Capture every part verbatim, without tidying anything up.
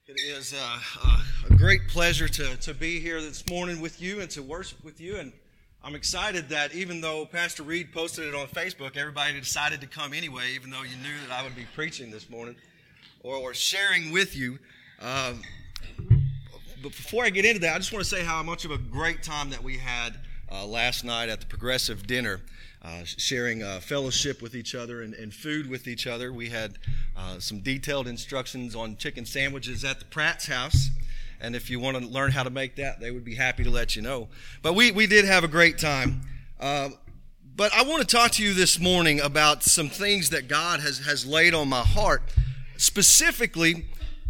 It is uh, a great pleasure to, to be here this morning with you and to worship with you. And I'm excited that even though Pastor Reed posted it on Facebook, everybody decided to come anyway, even though you knew that I would be preaching this morning or, or sharing with you. Um, but before I get into that, I just want to say how much of a great time that we had uh, last night at the Progressive Dinner. Uh, sharing uh, fellowship with each other and, and food with each other. We had uh, some detailed instructions on chicken sandwiches at the Pratt's house, and if you want to learn how to make that, they would be happy to let you know. But we, we did have a great time. Uh, but I want to talk to you this morning about some things that God has, has laid on my heart, specifically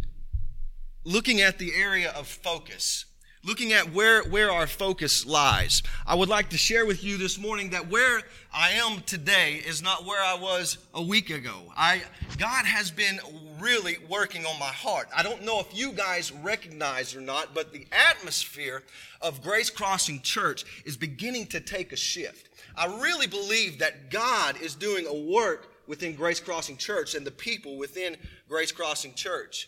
looking at the area of focus. Looking at where, where our focus lies. I would like to share with you this morning that where I am today is not where I was a week ago. I God has been really working on my heart. I don't know if you guys recognize or not, but the atmosphere of Grace Crossing Church is beginning to take a shift. I really believe that God is doing a work within Grace Crossing Church and the people within Grace Crossing Church.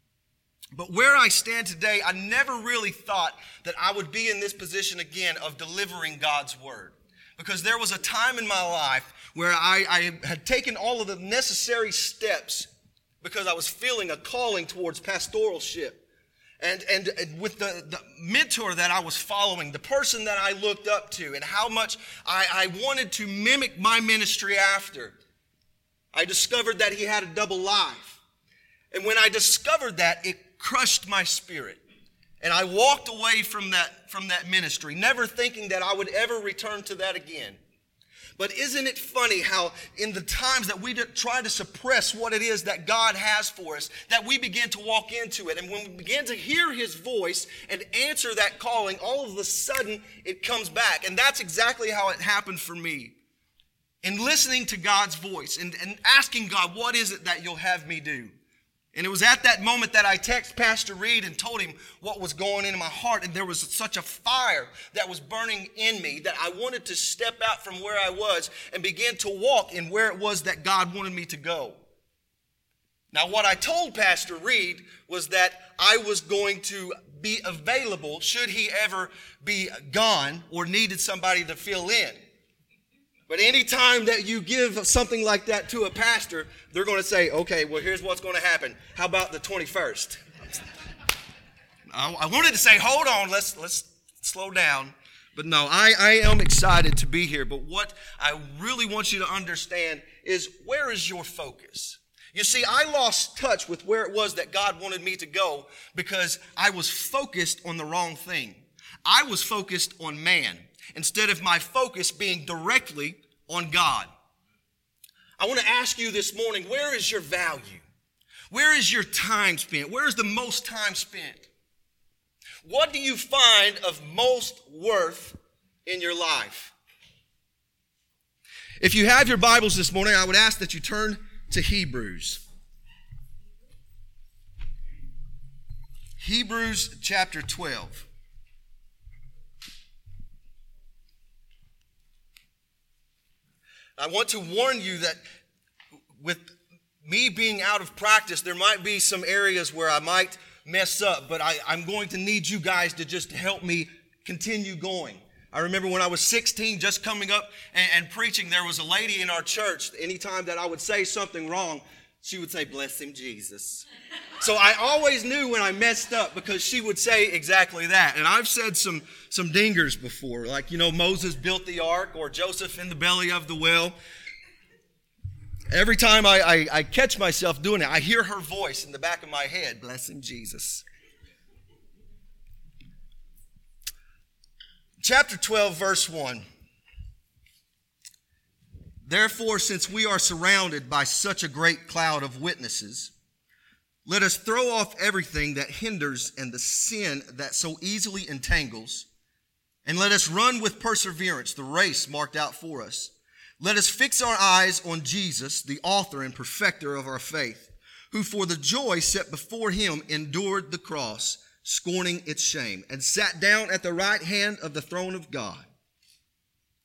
But where I stand today, I never really thought that I would be in this position again of delivering God's word. Because there was a time in my life where I, I had taken all of the necessary steps because I was feeling a calling towards pastoralship. And, and, and with the, the mentor that I was following, the person that I looked up to, and how much I, I wanted to mimic my ministry after, I discovered that he had a double life. And when I discovered that, it crushed my spirit. And I walked away from that, from that ministry, never thinking that I would ever return to that again. But isn't it funny how in the times that we try to suppress what it is that God has for us, that we begin to walk into it. And when we begin to hear his voice and answer that calling, all of a sudden it comes back. And that's exactly how it happened for me. In listening to God's voice and, and asking God, what is it that you'll have me do? And it was at that moment that I texted Pastor Reed and told him what was going in my heart. And there was such a fire that was burning in me that I wanted to step out from where I was and begin to walk in where it was that God wanted me to go. Now, what I told Pastor Reed was that I was going to be available should he ever be gone or needed somebody to fill in. But anytime that you give something like that to a pastor, they're going to say, okay, well, here's what's going to happen. How about the twenty-first? I wanted to say, hold on, let's let's slow down. But no, I, I am excited to be here. But what I really want you to understand is, where is your focus? You see, I lost touch with where it was that God wanted me to go because I was focused on the wrong thing. I was focused on man, instead of my focus being directly on God. I want to ask you this morning, where is your value? Where is your time spent? Where is the most time spent? What do you find of most worth in your life? If you have your Bibles this morning, I would ask that you turn to Hebrews. Hebrews chapter twelve. I want to warn you that with me being out of practice, there might be some areas where I might mess up, but I, I'm going to need you guys to just help me continue going. I remember when I was sixteen, just coming up and, and preaching, there was a lady in our church, anytime that I would say something wrong, she would say, bless him, Jesus. So I always knew when I messed up because she would say exactly that. And I've said some, some dingers before, like, you know, Moses built the ark or Joseph in the belly of the whale. Every time I, I, I catch myself doing it, I hear her voice in the back of my head, bless him, Jesus. Chapter twelve, verse one. Therefore, since we are surrounded by such a great cloud of witnesses, let us throw off everything that hinders and the sin that so easily entangles, and let us run with perseverance the race marked out for us. Let us fix our eyes on Jesus, the author and perfecter of our faith, who for the joy set before him endured the cross, scorning its shame, and sat down at the right hand of the throne of God.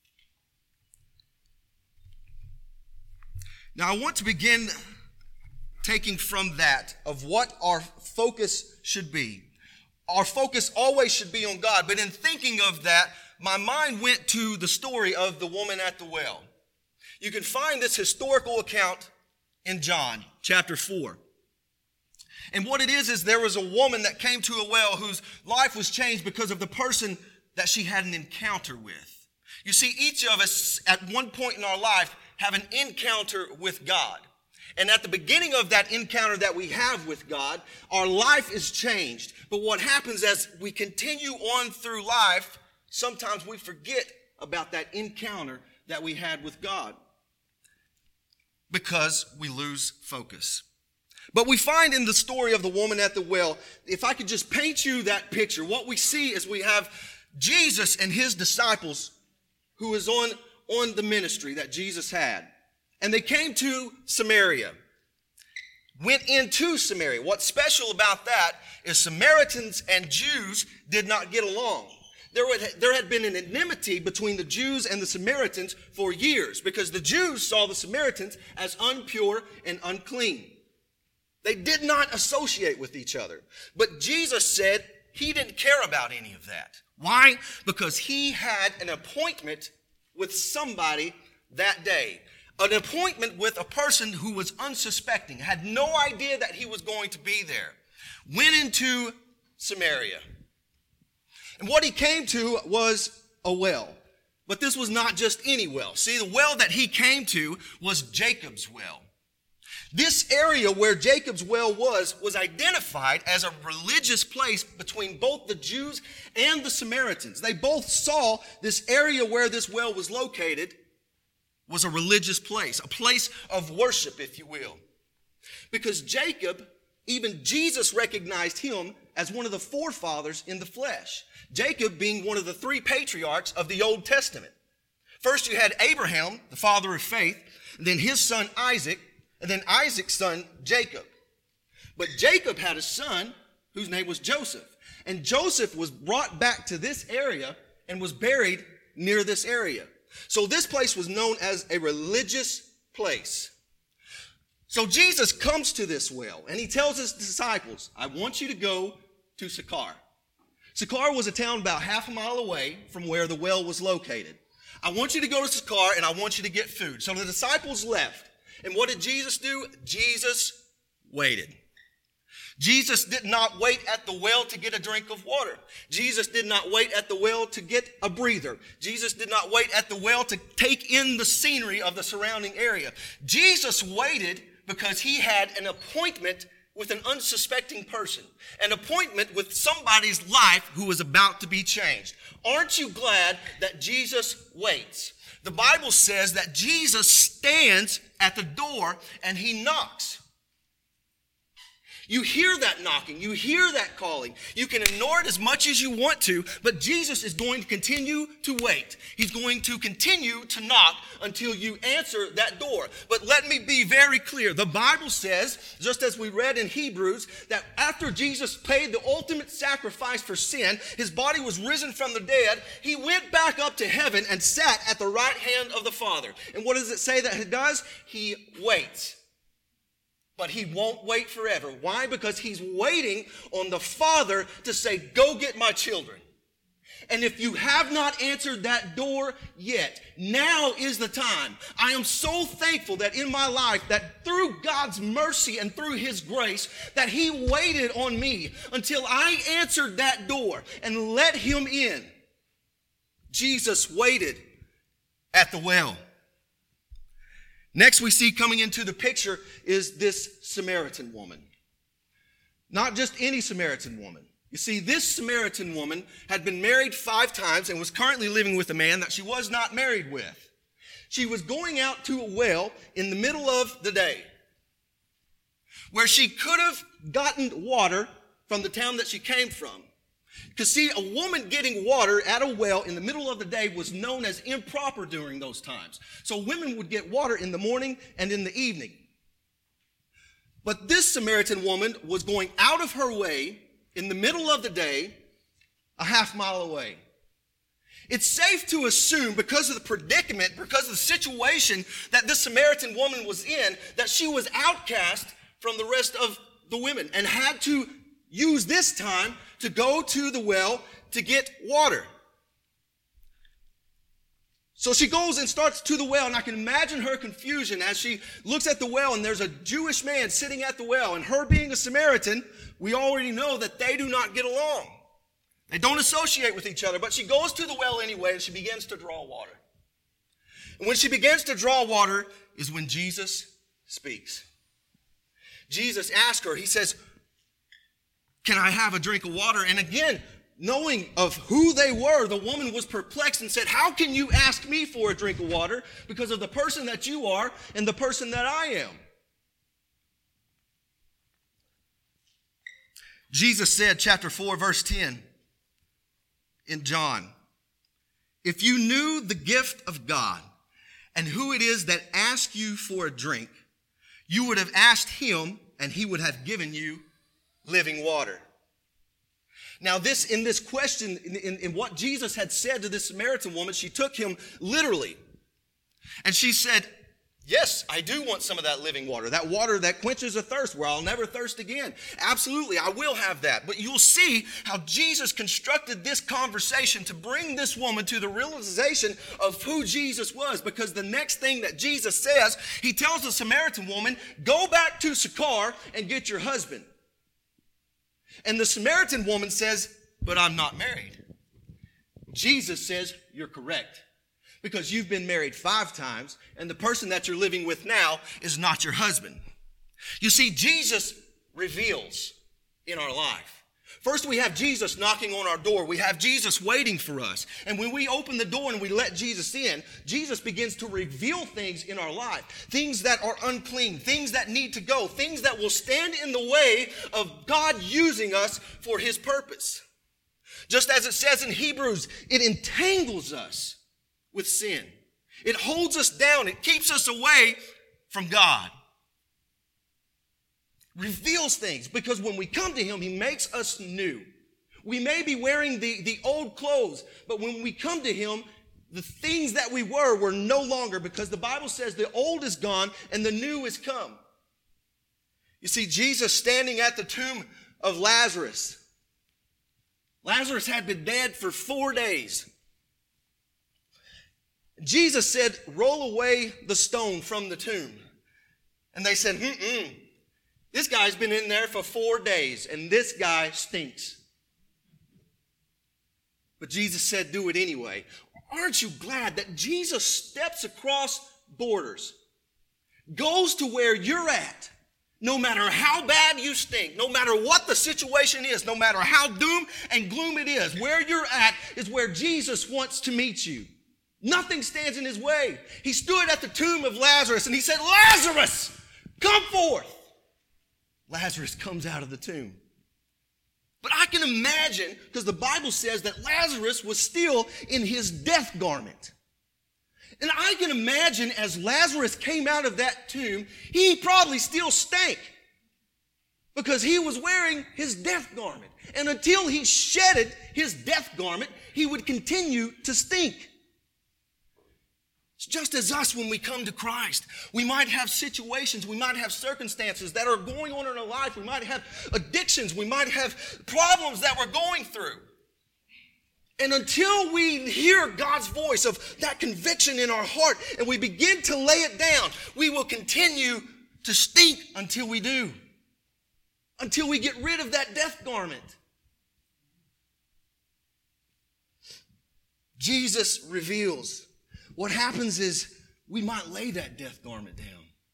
Now I want to begin taking from that of what our focus should be. Our focus always should be on God. But in thinking of that, my mind went to the story of the woman at the well. You can find this historical account in John chapter four. And what it is, is there was a woman that came to a well whose life was changed because of the person that she had an encounter with. You see, each of us at one point in our life have an encounter with God. And at the beginning of that encounter that we have with God, our life is changed. But what happens as we continue on through life, sometimes we forget about that encounter that we had with God because we lose focus. But we find in the story of the woman at the well, if I could just paint you that picture, what we see is we have Jesus and his disciples who is on, on the ministry that Jesus had. And they came to Samaria, went into Samaria. What's special about that is Samaritans and Jews did not get along. There, would, there had been an enmity between the Jews and the Samaritans for years because the Jews saw the Samaritans as impure and unclean. They did not associate with each other. But Jesus said he didn't care about any of that. Why? Because he had an appointment with somebody that day. An appointment with a person who was unsuspecting, had no idea that he was going to be there. Went into Samaria. And what he came to was a well. But this was not just any well. See, the well that he came to was Jacob's well. This area where Jacob's well was, was identified as a religious place between both the Jews and the Samaritans. They both saw this area where this well was located was a religious place, a place of worship, if you will. Because Jacob, even Jesus recognized him as one of the forefathers in the flesh. Jacob being one of the three patriarchs of the Old Testament. First you had Abraham, the father of faith, and then his son Isaac, and then Isaac's son, Jacob. But Jacob had a son whose name was Joseph. And Joseph was brought back to this area and was buried near this area. So this place was known as a religious place. So Jesus comes to this well and he tells his disciples, I want you to go to Sychar. Sychar was a town about half a mile away from where the well was located. I want you to go to Sychar and I want you to get food. So the disciples left. And what did Jesus do? Jesus waited. Jesus did not wait at the well to get a drink of water. Jesus did not wait at the well to get a breather. Jesus did not wait at the well to take in the scenery of the surrounding area. Jesus waited because he had an appointment with an unsuspecting person, an appointment with somebody's life who was about to be changed. Aren't you glad that Jesus waits? The Bible says that Jesus stands at the door and he knocks. You hear that knocking. You hear that calling. You can ignore it as much as you want to, but Jesus is going to continue to wait. He's going to continue to knock until you answer that door. But let me be very clear. The Bible says, just as we read in Hebrews, that after Jesus paid the ultimate sacrifice for sin, his body was risen from the dead, he went back up to heaven and sat at the right hand of the Father. And what does it say that he does? He waits. But he won't wait forever. Why? Because he's waiting on the Father to say, go get my children. And if you have not answered that door yet, now is the time. I am so thankful that in my life, that through God's mercy and through his grace, that he waited on me until I answered that door and let him in. Jesus waited at the well. Next we see coming into the picture is this Samaritan woman. Not just any Samaritan woman. You see, this Samaritan woman had been married five times and was currently living with a man that she was not married with. She was going out to a well in the middle of the day where she could have gotten water from the town that she came from. Because see, a woman getting water at a well in the middle of the day was known as improper during those times. So women would get water in the morning and in the evening. But this Samaritan woman was going out of her way in the middle of the day, a half mile away. It's safe to assume, because of the predicament, because of the situation that this Samaritan woman was in, that she was outcast from the rest of the women and had to use this time to go to the well to get water. So she goes and starts to the well, and I can imagine her confusion as she looks at the well, and there's a Jewish man sitting at the well, and her being a Samaritan, we already know that they do not get along. They don't associate with each other, but she goes to the well anyway, and she begins to draw water. And when she begins to draw water is when Jesus speaks. Jesus asks her, he says, "Can I have a drink of water?" And again, knowing of who they were, the woman was perplexed and said, "How can you ask me for a drink of water because of the person that you are and the person that I am?" Jesus said, chapter four, verse ten in John, "If you knew the gift of God and who it is that asks you for a drink, you would have asked him and he would have given you living water." Now this, in this question, in, in, in what Jesus had said to this Samaritan woman, she took him literally. And she said, "Yes, I do want some of that living water, that water that quenches a thirst where I'll never thirst again. Absolutely, I will have that." But you'll see how Jesus constructed this conversation to bring this woman to the realization of who Jesus was. Because the next thing that Jesus says, he tells the Samaritan woman, "Go back to Sychar and get your husband." And the Samaritan woman says, "But I'm not married." Jesus says, "You're correct. Because you've been married five times, and the person that you're living with now is not your husband." You see, Jesus reveals in our life. First, we have Jesus knocking on our door. We have Jesus waiting for us. And when we open the door and we let Jesus in, Jesus begins to reveal things in our life. Things that are unclean, things that need to go, things that will stand in the way of God using us for his purpose. Just as it says in Hebrews, it entangles us with sin. It holds us down. It keeps us away from God. Reveals things, because when we come to him, he makes us new. We may be wearing the, the old clothes, but when we come to him, the things that we were were no longer, because the Bible says the old is gone and the new is come. You see, Jesus standing at the tomb of Lazarus. Lazarus had been dead for four days. Jesus said, "Roll away the stone from the tomb." And they said, mm-mm. This guy's been in there for four days, and this guy stinks. But Jesus said, "Do it anyway." Aren't you glad that Jesus steps across borders, goes to where you're at, no matter how bad you stink, no matter what the situation is, no matter how doom and gloom it is, where you're at is where Jesus wants to meet you. Nothing stands in his way. He stood at the tomb of Lazarus and he said, "Lazarus, come forth." Lazarus comes out of the tomb. But I can imagine, because the Bible says that Lazarus was still in his death garment. And I can imagine as Lazarus came out of that tomb, he probably still stank because he was wearing his death garment. And until he shedded his death garment, he would continue to stink. It's just as us when we come to Christ. We might have situations, we might have circumstances that are going on in our life. We might have addictions. We might have problems that we're going through. And until we hear God's voice of that conviction in our heart and we begin to lay it down, we will continue to stink until we do. Until we get rid of that death garment. Jesus reveals. What happens is we might lay that death garment down.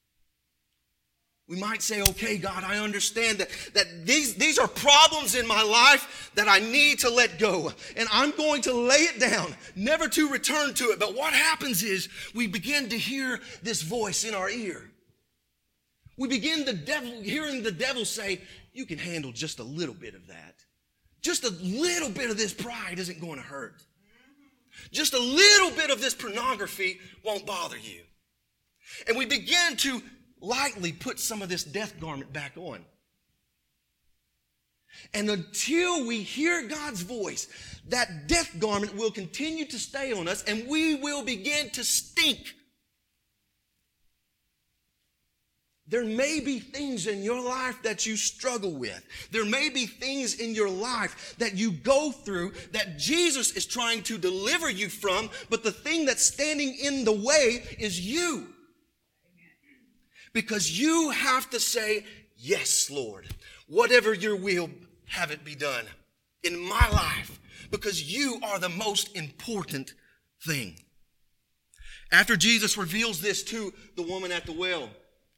We might say, "Okay, God, I understand that, that these, these are problems in my life that I need to let go. And I'm going to lay it down, never to return to it." But what happens is we begin to hear this voice in our ear. We begin the devil, hearing the devil say, "You can handle just a little bit of that. Just a little bit of this pride isn't going to hurt. Just a little bit of this pornography won't bother you." And we begin to lightly put some of this death garment back on. And until we hear God's voice, that death garment will continue to stay on us and we will begin to stink. There may be things in your life that you struggle with. There may be things in your life that you go through that Jesus is trying to deliver you from, but the thing that's standing in the way is you. Because you have to say, yes, Lord, whatever your will, have it be done in my life, because you are the most important thing. After Jesus reveals this to the woman at the well,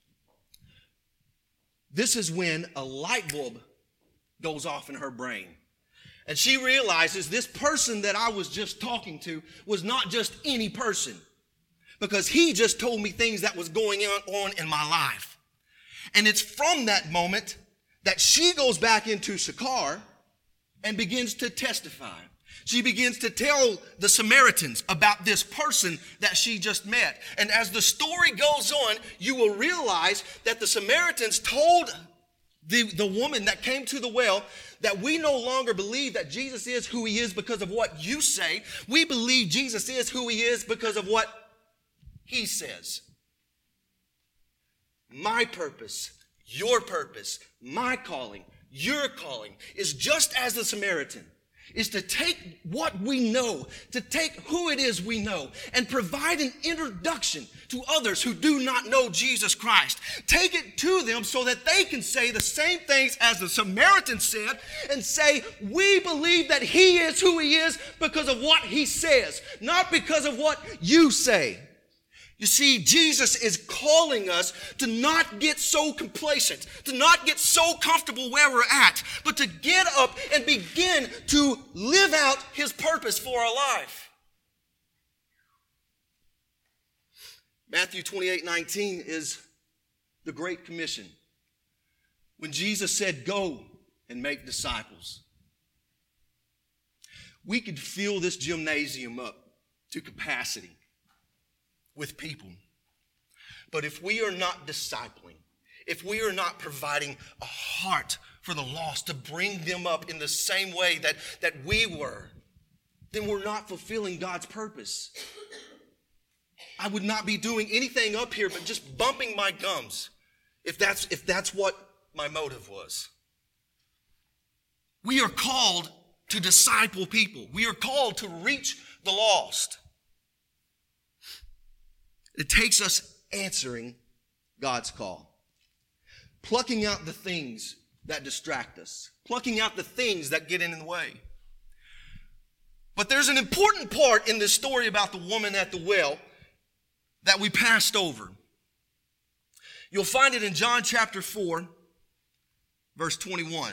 this is when a light bulb goes off in her brain. And she realizes this person that I was just talking to was not just any person, because he just told me things that was going on in my life. And it's from that moment that she goes back into Sychar and begins to testify. She begins to tell the Samaritans about this person that she just met. And as the story goes on, you will realize that the Samaritans told the, the woman that came to the well that we no longer believe that Jesus is who he is because of what you say. We believe Jesus is who he is because of what he says. My purpose, your purpose, my calling, your calling is just as the Samaritan, is to take what we know, to take who it is we know, and provide an introduction to others who do not know Jesus Christ. Take it to them so that they can say the same things as the Samaritan said and say, we believe that he is who he is because of what he says, not because of what you say. You see, Jesus is calling us to not get so complacent, to not get so comfortable where we're at, but to get up and begin to live out his purpose for our life. Matthew twenty-eight nineteen is the Great Commission. When Jesus said, go and make disciples. We could fill this gymnasium up to capacity with people. But if we are not discipling, if we are not providing a heart for the lost to bring them up in the same way that, that we were, then we're not fulfilling God's purpose. I would not be doing anything up here but just bumping my gums if that's, if that's what my motive was. We are called to disciple people. We are called to reach the lost. It takes us answering God's call. Plucking out the things that distract us. Plucking out the things that get in the way. But there's an important part in this story about the woman at the well that we passed over. You'll find it in John chapter four, verse twenty-one.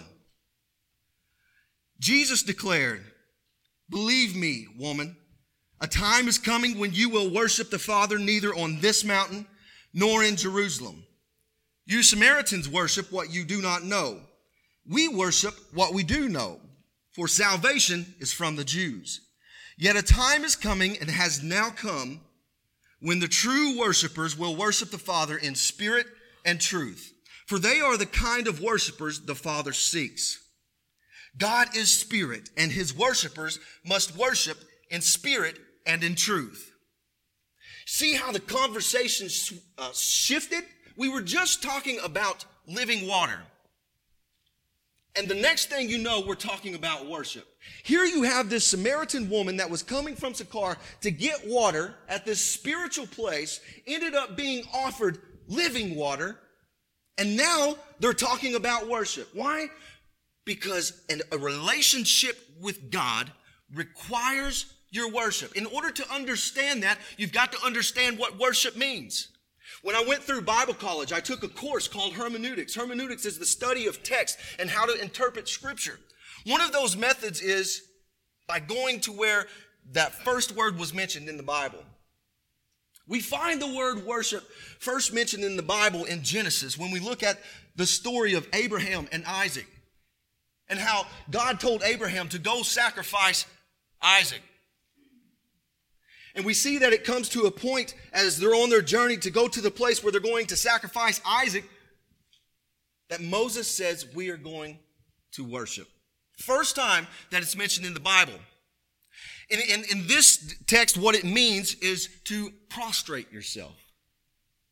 Jesus declared, believe me, woman, a time is coming when you will worship the Father neither on this mountain nor in Jerusalem. You Samaritans worship what you do not know. We worship what we do know, for salvation is from the Jews. Yet a time is coming and has now come when the true worshipers will worship the Father in spirit and truth, for they are the kind of worshipers the Father seeks. God is spirit, and his worshipers must worship in spirit and in truth. See how the conversation uh, shifted? We were just talking about living water. And the next thing you know, we're talking about worship. Here you have this Samaritan woman that was coming from Sychar to get water at this spiritual place, ended up being offered living water, and now they're talking about worship. Why? Because an, a relationship with God requires your worship. In order to understand that, you've got to understand what worship means. When I went through Bible college, I took a course called hermeneutics. Hermeneutics is the study of text and how to interpret Scripture. One of those methods is by going to where that first word was mentioned in the Bible. We find the word worship first mentioned in the Bible in Genesis when we look at the story of Abraham and Isaac and how God told Abraham to go sacrifice Isaac. And we see that it comes to a point as they're on their journey to go to the place where they're going to sacrifice Isaac that Moses says we are going to worship. First time that it's mentioned in the Bible. In, in, in this text, what it means is to prostrate yourself.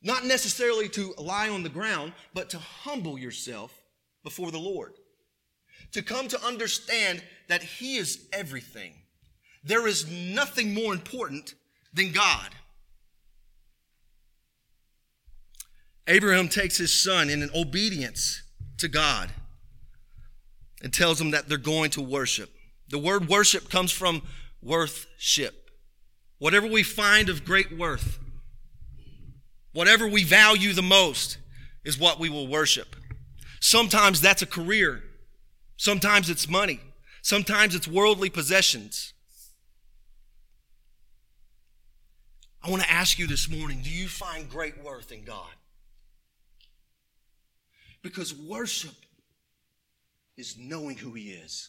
Not necessarily to lie on the ground, but to humble yourself before the Lord. To come to understand that He is everything. There is nothing more important than God. Abraham takes his son in an obedience to God and tells him that they're going to worship. The word worship comes from worthship. Whatever we find of great worth, whatever we value the most is what we will worship. Sometimes that's a career. Sometimes it's money. Sometimes it's worldly possessions. I want to ask you this morning, do you find great worth in God? Because worship is knowing who He is.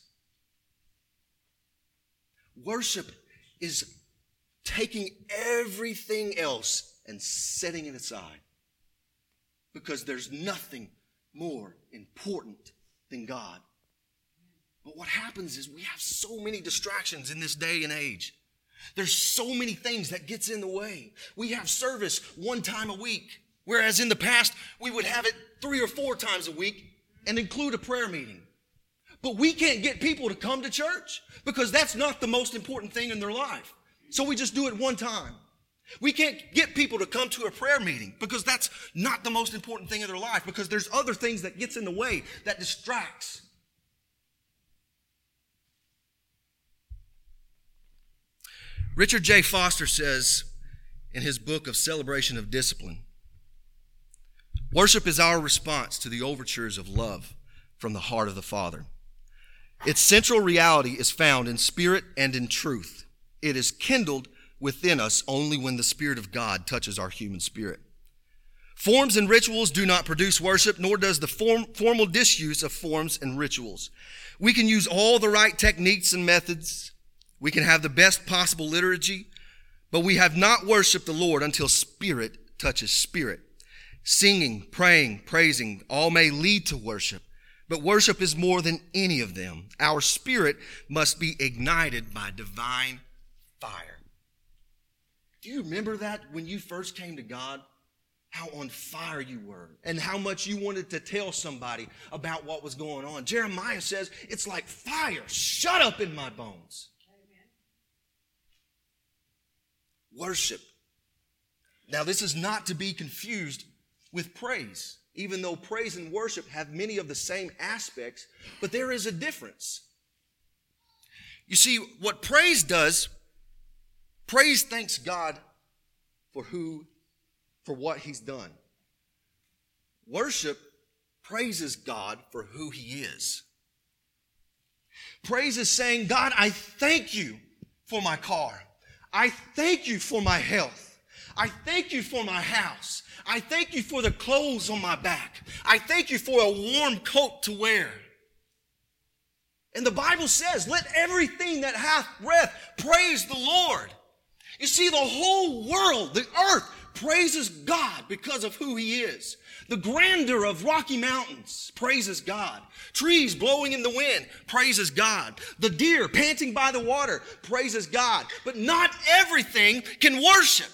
Worship is taking everything else and setting it aside. Because there's nothing more important than God. But what happens is we have so many distractions in this day and age. There's so many things that gets in the way. We have service one time a week, whereas in the past we would have it three or four times a week and include a prayer meeting. But we can't get people to come to church because that's not the most important thing in their life. So we just do it one time. We can't get people to come to a prayer meeting because that's not the most important thing in their life, because there's other things that gets in the way that distracts. Richard J. Foster says in his book of Celebration of Discipline, worship is our response to the overtures of love from the heart of the Father. Its central reality is found in spirit and in truth. It is kindled within us only when the Spirit of God touches our human spirit. Forms and rituals do not produce worship, nor does the form, formal disuse of forms and rituals. We can use all the right techniques and methods. We can have the best possible liturgy, but we have not worshiped the Lord until spirit touches spirit. Singing, praying, praising, all may lead to worship, but worship is more than any of them. Our spirit must be ignited by divine fire. Do you remember that when you first came to God? How on fire you were and how much you wanted to tell somebody about what was going on. Jeremiah says, it's like fire shut up in my bones. Worship. Now, this is not to be confused with praise, even though praise and worship have many of the same aspects, but there is a difference. You see, what praise does, praise thanks God for who, for what He's done. Worship praises God for who He is. Praise is saying, God, I thank you for my car. I thank you for my health. I thank you for my house. I thank you for the clothes on my back. I thank you for a warm coat to wear. And the Bible says, let everything that hath breath praise the Lord. You see, the whole world, the earth, praises God because of who He is. The grandeur of Rocky Mountains praises God. Trees blowing in the wind praises God. The deer panting by the water praises God. But not everything can worship.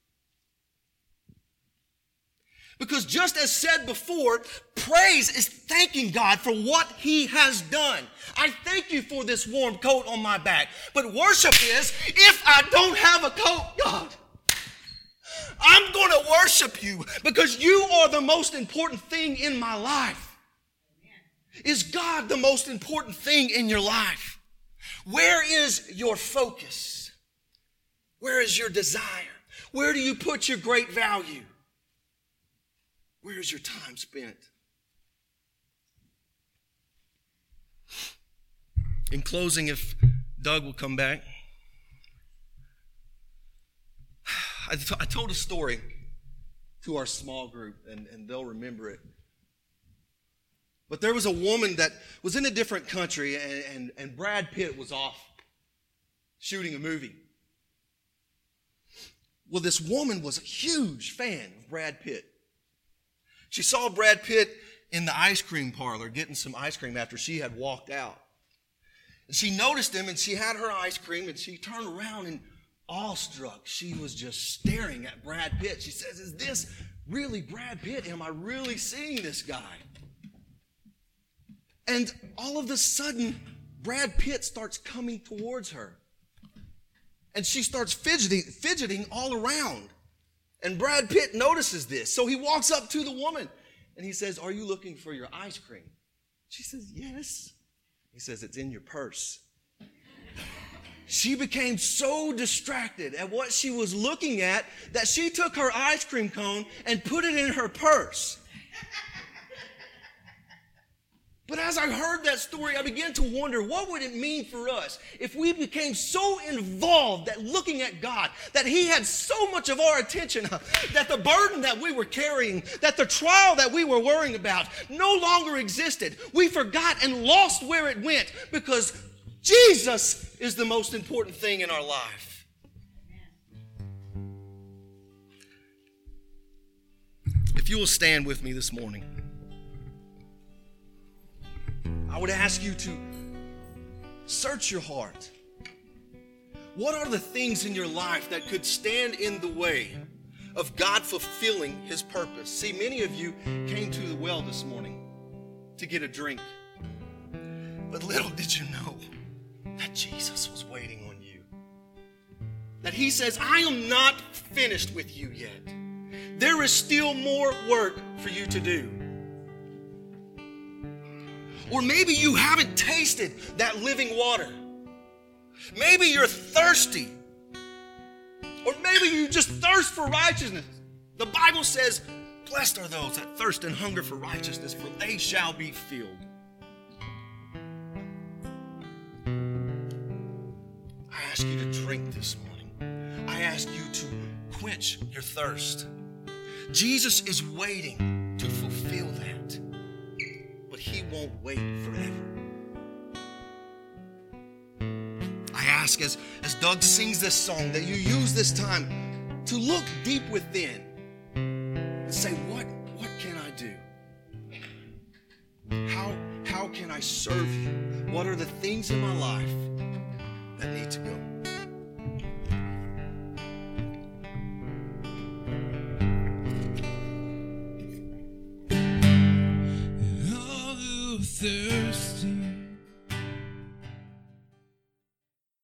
Because just as said before, praise is thanking God for what He has done. I thank you for this warm coat on my back. But worship is, if I don't have a coat, God, I'm going to worship you because you are the most important thing in my life. Is God the most important thing in your life? Where is your focus? Where is your desire? Where do you put your great value? Where is your time spent? In closing, if Doug will come back. I, t- I told a story to our small group, and, and they'll remember it. But there was a woman that was in a different country, and, and, and Brad Pitt was off shooting a movie. Well, this woman was a huge fan of Brad Pitt. She saw Brad Pitt in the ice cream parlor getting some ice cream after she had walked out. And she noticed him, and she had her ice cream, and she turned around, and awestruck, she was just staring at Brad Pitt. She says, is this really Brad Pitt? Am I really seeing this guy? And all of a sudden, Brad Pitt starts coming towards her. And she starts fidgeting, fidgeting all around. And Brad Pitt notices this. So he walks up to the woman and he says, "Are you looking for your ice cream?" She says, "Yes." He says, "It's in your purse." She became so distracted at what she was looking at that she took her ice cream cone and put it in her purse. But as I heard that story, I began to wonder, what would it mean for us if we became so involved at looking at God, that He had so much of our attention, that the burden that we were carrying, that the trial that we were worrying about no longer existed. We forgot and lost where it went because Jesus is the most important thing in our life. If you will stand with me this morning, I would ask you to search your heart. What are the things in your life that could stand in the way of God fulfilling His purpose? See, many of you came to the well this morning to get a drink. But little did you know that Jesus was waiting on you. That He says, "I am not finished with you yet. There is still more work for you to do." Or maybe you haven't tasted that living water. Maybe you're thirsty. Or maybe you just thirst for righteousness. The Bible says, "Blessed are those that thirst and hunger for righteousness, for they shall be filled." I ask you to drink this morning. I ask you to quench your thirst. Jesus is waiting to fulfill that. But He won't wait forever. I ask as, as Doug sings this song that you use this time to look deep within and say, what, what can I do? How, how can I serve you? What are the things in my life that need to go? Third